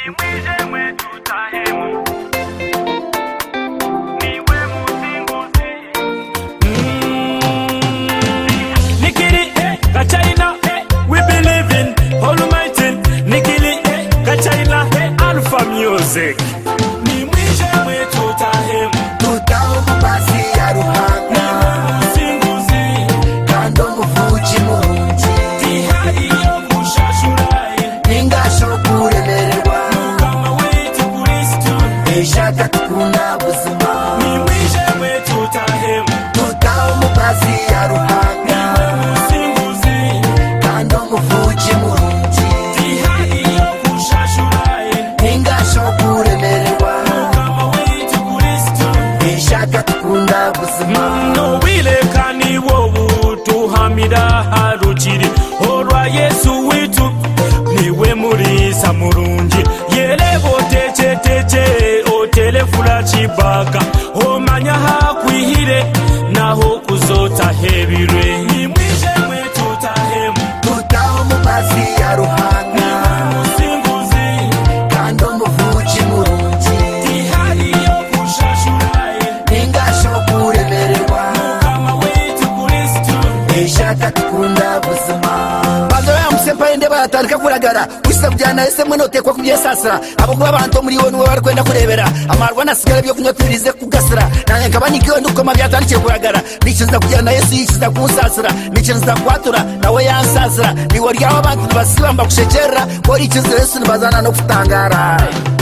Music. Ni mwishe mwetu tahemu tutao mubasi ya ruhanga musinguzi kando muvuji murungi tihari yo kushashuraye ningasho kuremererwa mukama wetu Kristo ishaka tukunda buzima ni mwishe mwetu tahemu tutao mubasi ya ruhanga musinguzi kando muvuji murungi tihari yo kushashuraye ningasho kuremererwa mukama wetu Kristo ishaka tukunda buzima no wilekani wobu tuhamira harukiri olwa Yesu witu niwe murisa murungi yerebo teche otelefula chibaka omanya hakwihire naho kuzota hebirwe nimwishe mwetu tahemu tutao mubasi ya ruhanga musinguzi kando muvuji murungi tihari yo kushashuraye ningasho kuremererwa mukama wetu Kristo ishaka tukunda buzima banza yamusempa ende batandika kuragara wisa kujyana ese mwe notekwa kubyesasira abo kuba abantu muri wowe bari kwenda kurebera amarwa nasigara byo kunywa twirize kugasira nanye nkabanikiwe ndukoma byatandikiye kuragara nikiza kujyana Yesu yikiza kunsasira nikiza kwatura nawe yansasira niwo ryaho abantu basibamba kushekera ko ikiza Yesu nibazana no kutangara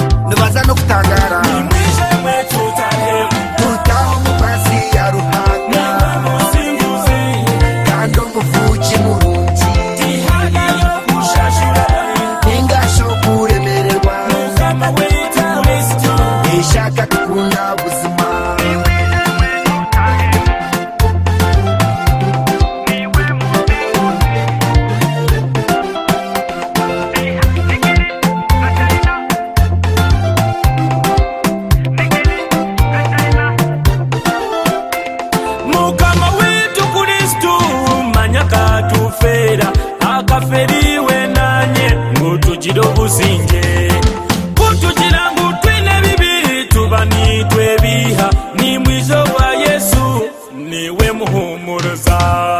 nimwishe mwetu tahemu tutao mubasi ya ruhanga musinguzi kando muvuji murungi tihari yo kushashuraye ningasho kuremererwa mukama wetu Kristo ishaka tukunda buzima mukama wetu Kristo manya katufera akaferiwe nanye ngutugire obusinge kutugira ngutwine bibiri tubanitwe biha ni mwizo wa Yesu niwe muhumuruza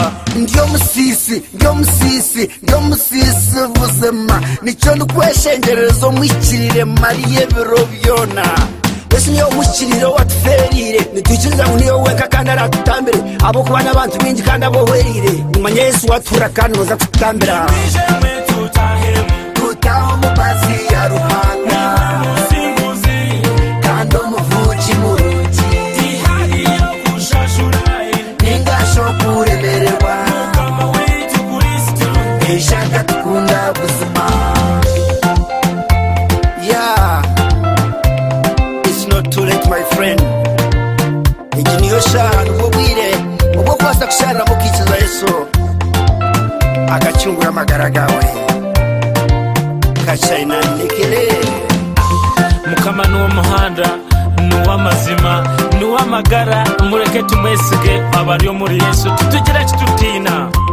ndio musisi buzima nicyo ndikweshengerezo mwikirire mariye biro byona Yesu niyo mushyiriro watuferire nitwikiriza ngo niyo weka kandi aratutambire abo kubana abantu bingi kandi abohwerire umanye Yesu watura kandi uza kututambira nimwishe mwetu tahemu tutao mubasi ya ruhanga musinguzi kando muvuji murungi tihari yo kushashuraye ningasho kuremererwa mukama wetu Kristo ishaka tukunda buzima it's not too late my friend iki niyo shahano ubwo bwire ubwo kwasa kusharira mukikiza Yesu agacyungura amagara gawe kacayina nikire mukama nuwo muhanda nuw'amazima nuw'amagara mureke tumwesige abari muri Yesu tutugira kitutina